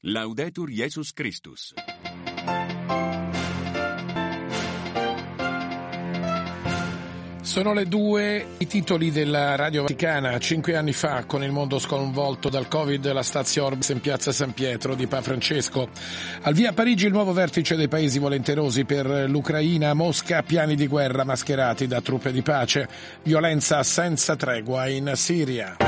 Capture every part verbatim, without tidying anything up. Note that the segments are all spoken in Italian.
Laudetur Jesus Christus. Sono le due, i titoli della Radio Vaticana. Cinque anni fa, con il mondo sconvolto dal Covid, la Stazio Orbis in piazza San Pietro di Papa Francesco. Al via a Parigi il nuovo vertice dei paesi volenterosi per l'Ucraina. A Mosca piani di guerra mascherati da truppe di pace. Violenza senza tregua in Siria.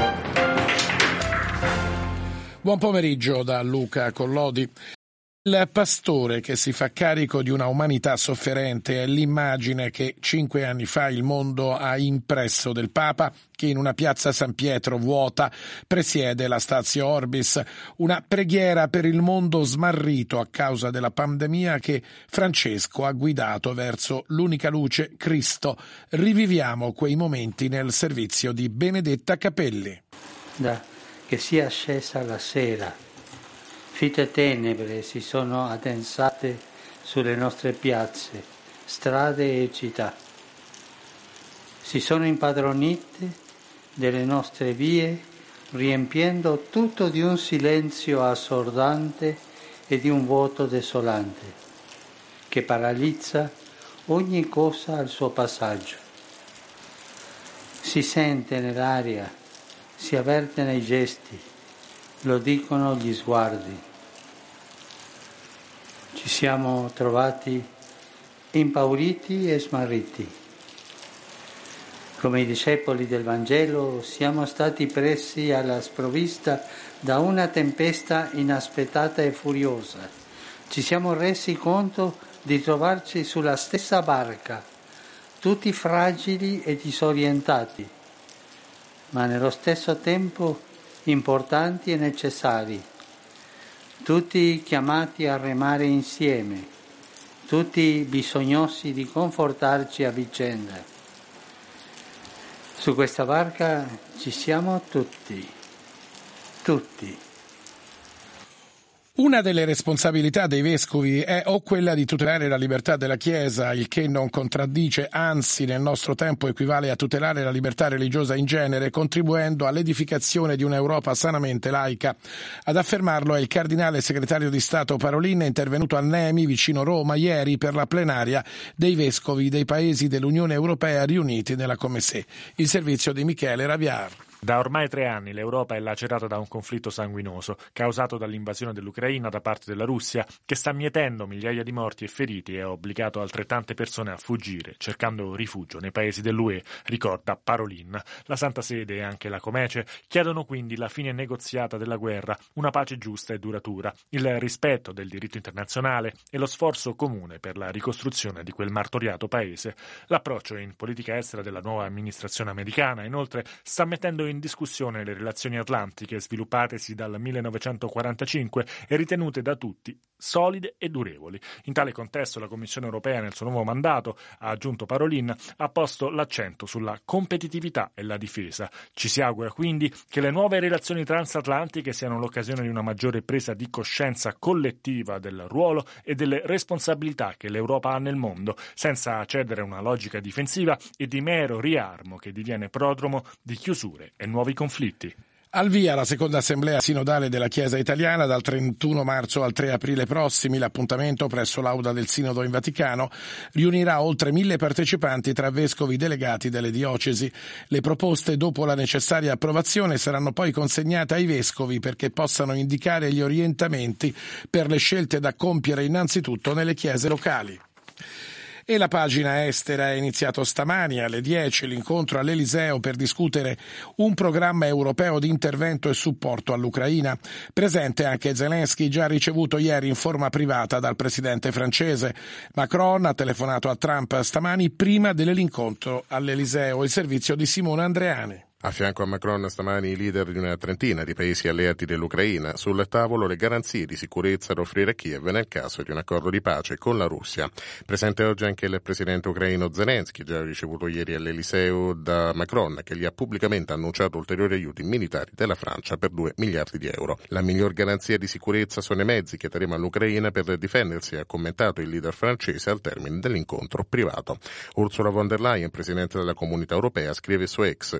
Buon pomeriggio da Luca Collodi. Il pastore che si fa carico di una umanità sofferente è l'immagine che cinque anni fa il mondo ha impresso del Papa, che in una piazza San Pietro vuota presiede la Stazio Orbis, una preghiera per il mondo smarrito a causa della pandemia che Francesco ha guidato verso l'unica luce, Cristo. Riviviamo quei momenti nel servizio di Benedetta Capelli. Da, che sia scesa la sera. Fitte tenebre si sono addensate sulle nostre piazze, strade e città. Si sono impadronite delle nostre vie, riempiendo tutto di un silenzio assordante e di un vuoto desolante, che paralizza ogni cosa al suo passaggio. Si sente nell'aria, si avverte nei gesti, lo dicono gli sguardi. Ci siamo trovati impauriti e smarriti. Come i discepoli del Vangelo siamo stati presi alla sprovvista da una tempesta inaspettata e furiosa. Ci siamo resi conto di trovarci sulla stessa barca, tutti fragili e disorientati, ma nello stesso tempo importanti e necessari, tutti chiamati a remare insieme, tutti bisognosi di confortarci a vicenda. Su questa barca ci siamo tutti, tutti. Una delle responsabilità dei vescovi è o quella di tutelare la libertà della Chiesa, il che non contraddice, anzi nel nostro tempo equivale a tutelare la libertà religiosa in genere, contribuendo all'edificazione di un'Europa sanamente laica. Ad affermarlo è il cardinale segretario di Stato Parolin, intervenuto a Nemi, vicino Roma, ieri per la plenaria dei vescovi dei paesi dell'Unione Europea riuniti nella Comessè. Il servizio di Michele Raviar. Da ormai tre anni l'Europa è lacerata da un conflitto sanguinoso causato dall'invasione dell'Ucraina da parte della Russia, che sta mietendo migliaia di morti e feriti e ha obbligato altrettante persone a fuggire, cercando rifugio nei paesi dell'U E, ricorda Parolin. La Santa Sede e anche la Comece chiedono quindi la fine negoziata della guerra, una pace giusta e duratura, il rispetto del diritto internazionale e lo sforzo comune per la ricostruzione di quel martoriato paese. L'approccio in politica estera della nuova amministrazione americana, inoltre, sta mettendo in discussione le relazioni atlantiche sviluppatesi dal millenovecentoquarantacinque e ritenute da tutti solide e durevoli. In tale contesto la Commissione europea nel suo nuovo mandato, ha aggiunto Parolin, ha posto l'accento sulla competitività e la difesa. Ci si augura quindi che le nuove relazioni transatlantiche siano l'occasione di una maggiore presa di coscienza collettiva del ruolo e delle responsabilità che l'Europa ha nel mondo, senza cedere a una logica difensiva e di mero riarmo che diviene prodromo di chiusure e nuovi conflitti. Al via la seconda assemblea sinodale della Chiesa italiana dal trentuno marzo al tre aprile prossimi. L'appuntamento presso l'Aula del Sinodo in Vaticano riunirà oltre mille partecipanti tra vescovi delegati delle diocesi. Le proposte, dopo la necessaria approvazione, saranno poi consegnate ai vescovi perché possano indicare gli orientamenti per le scelte da compiere innanzitutto nelle chiese locali. E la pagina estera è iniziato stamani alle dieci l'incontro all'Eliseo per discutere un programma europeo di intervento e supporto all'Ucraina. Presente anche Zelensky, già ricevuto ieri in forma privata dal presidente francese. Macron ha telefonato a Trump stamani prima dell'incontro all'Eliseo. Il servizio di Simone Andreani. A fianco a Macron stamani i leader di una trentina di paesi alleati dell'Ucraina, sul tavolo le garanzie di sicurezza da offrire a Kiev nel caso di un accordo di pace con la Russia. Presente oggi anche il presidente ucraino Zelensky, già ricevuto ieri all'Eliseo da Macron, che gli ha pubblicamente annunciato ulteriori aiuti militari della Francia per due miliardi di euro. La miglior garanzia di sicurezza sono i mezzi che daremo all'Ucraina per difendersi, ha commentato il leader francese al termine dell'incontro privato. Ursula von der Leyen, presidente della Comunità Europea, scrive su X: stiamo lavorando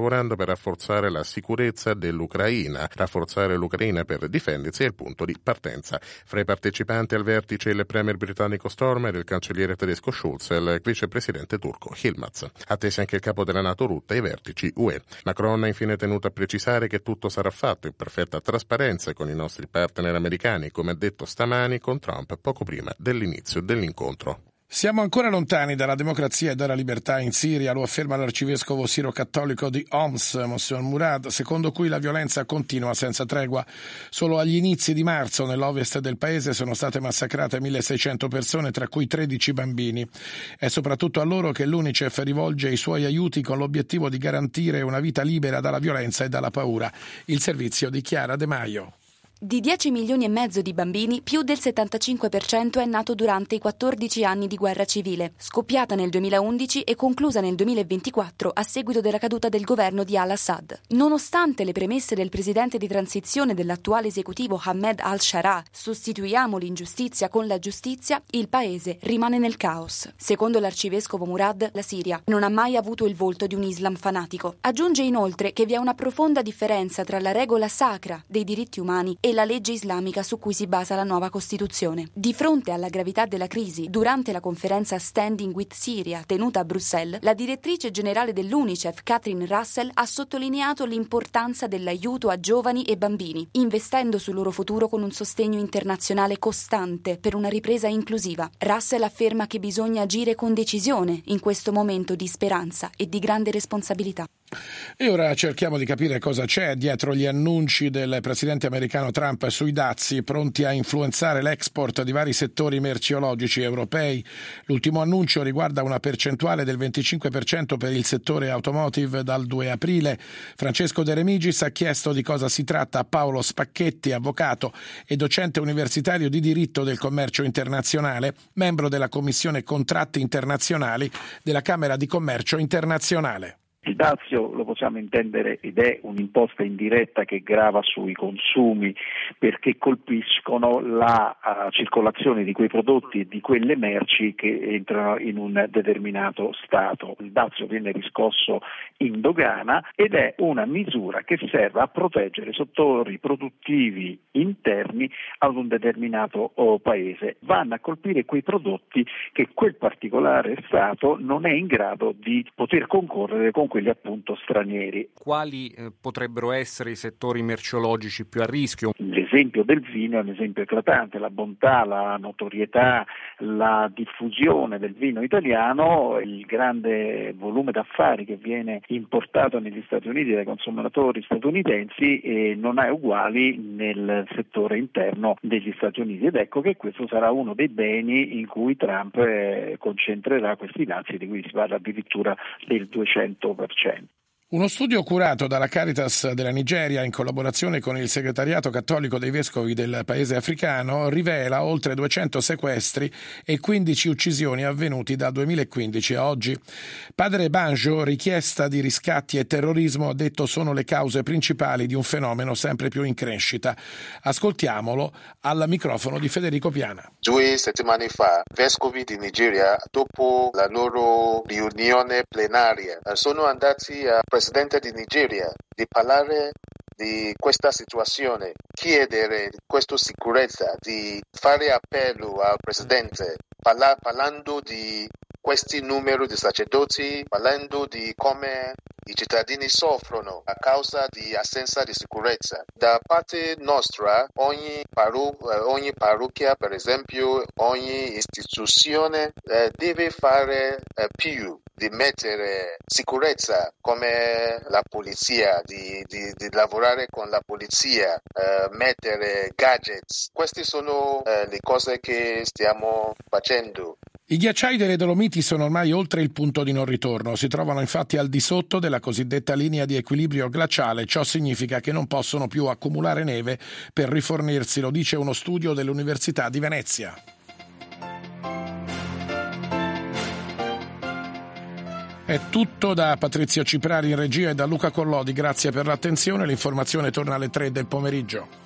lavorando per rafforzare la sicurezza dell'Ucraina. Rafforzare l'Ucraina per difendersi è il punto di partenza. Fra i partecipanti al vertice il premier britannico Stormer, il cancelliere tedesco Schulz e il vicepresidente turco Yilmaz. Attesi anche il capo della NATO Rutte ai vertici U E. Macron ha infine tenuto a precisare che tutto sarà fatto in perfetta trasparenza con i nostri partner americani, come ha detto stamani con Trump poco prima dell'inizio dell'incontro. Siamo ancora lontani dalla democrazia e dalla libertà in Siria, lo afferma l'arcivescovo siro-cattolico di Homs, Monsignor Murad, secondo cui la violenza continua senza tregua. Solo agli inizi di marzo nell'ovest del paese sono state massacrate milleseicento persone, tra cui tredici bambini. È soprattutto a loro che l'UNICEF rivolge i suoi aiuti con l'obiettivo di garantire una vita libera dalla violenza e dalla paura. Il servizio di Chiara De Maio. Di dieci milioni e mezzo di bambini, più del settantacinque per cento è nato durante i quattordici anni di guerra civile, scoppiata nel duemilaundici e conclusa nel duemilaventiquattro a seguito della caduta del governo di al-Assad. Nonostante le premesse del presidente di transizione dell'attuale esecutivo Ahmed al-Sharaa, sostituiamo l'ingiustizia con la giustizia, il paese rimane nel caos. Secondo l'arcivescovo Murad, la Siria non ha mai avuto il volto di un Islam fanatico. Aggiunge inoltre che vi è una profonda differenza tra la regola sacra dei diritti umani e la legge islamica su cui si basa la nuova Costituzione. Di fronte alla gravità della crisi, durante la conferenza Standing with Syria tenuta a Bruxelles, la direttrice generale dell'UNICEF, Catherine Russell, ha sottolineato l'importanza dell'aiuto a giovani e bambini, investendo sul loro futuro con un sostegno internazionale costante per una ripresa inclusiva. Russell afferma che bisogna agire con decisione in questo momento di speranza e di grande responsabilità. E ora cerchiamo di capire cosa c'è dietro gli annunci del presidente americano Trump sui dazi pronti a influenzare l'export di vari settori merceologici europei. L'ultimo annuncio riguarda una percentuale del venticinque per cento per il settore automotive dal due aprile. Francesco De Remigis ha chiesto di cosa si tratta a Paolo Spacchetti, avvocato e docente universitario di diritto del commercio internazionale, membro della Commissione Contratti Internazionali della Camera di Commercio Internazionale. Il dazio lo possiamo intendere ed è un'imposta indiretta che grava sui consumi perché colpiscono la uh, circolazione di quei prodotti e di quelle merci che entrano in un determinato Stato. Il dazio viene riscosso in dogana ed è una misura che serve a proteggere i settori produttivi interni ad un determinato oh, paese. Vanno a colpire quei prodotti che quel particolare Stato non è in grado di poter concorrere con quelli appunto stranieri. Quali eh, potrebbero essere i settori merceologici più a rischio? L'esempio del vino è un esempio eclatante, la bontà, la notorietà, la diffusione del vino italiano, il grande volume d'affari che viene importato negli Stati Uniti dai consumatori statunitensi e non ha uguali nel settore interno degli Stati Uniti ed ecco che questo sarà uno dei beni in cui Trump eh, concentrerà questi dazi di cui si parla addirittura del duecento per cento. Uno studio curato dalla Caritas della Nigeria in collaborazione con il segretariato cattolico dei vescovi del paese africano rivela oltre duecento sequestri e quindici uccisioni avvenuti dal duemilaquindici a oggi. Padre Banjo, richiesta di riscatti e terrorismo, ha detto sono le cause principali di un fenomeno sempre più in crescita. Ascoltiamolo al microfono di Federico Piana. Due settimane fa, vescovi di Nigeria, dopo la loro riunione plenaria, sono andati a Presidente di Nigeria di parlare di questa situazione, chiedere questa sicurezza, di fare appello al Presidente, parla, parlando di questi numeri di sacerdoti, parlando di come i cittadini soffrono a causa di assenza di sicurezza. Da parte nostra, ogni, paru- ogni parrocchia, per esempio, ogni istituzione eh, deve fare eh, più di mettere sicurezza come la polizia, di, di, di lavorare con la polizia, eh, mettere gadgets. Queste sono eh, le cose che stiamo facendo. I ghiacciai delle Dolomiti sono ormai oltre il punto di non ritorno, si trovano infatti al di sotto della cosiddetta linea di equilibrio glaciale, ciò significa che non possono più accumulare neve per rifornirsi, lo dice uno studio dell'Università di Venezia. È tutto da Patrizio Ciprari in regia e da Luca Collodi, grazie per l'attenzione, l'informazione torna alle tre del pomeriggio.